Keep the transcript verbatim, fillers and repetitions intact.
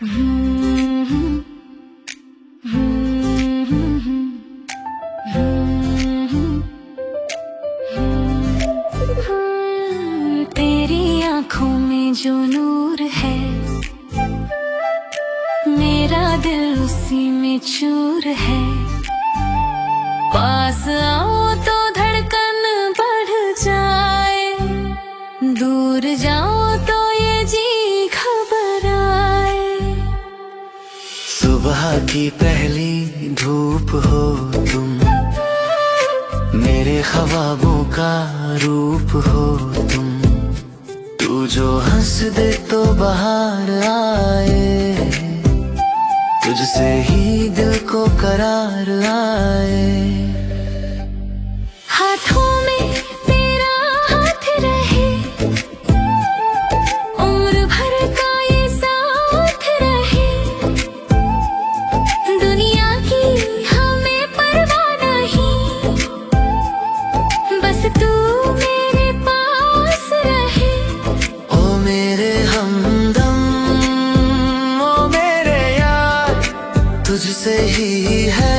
तेरी आंखों में जो नूर है, मेरा दिल उसी में चूर है। पास आओ तो धड़कन बढ़ जाए, दूर जाओ तो ये जी घबराए। सुबह की पहली धूप हो तुम, मेरे ख्वाबों का रूप हो तुम। तू जो हंस दे तो बाहर आए, तुझसे ही दिल को करार आए। हाथों में तेरा हाथ रहे, उम्र भर का ये साथ रहे। दुनिया की हमें परवाह नहीं, बस तू मेरे पास रहे। ओ मेरे हमदम, ओ मेरे यार, तुझसे ही है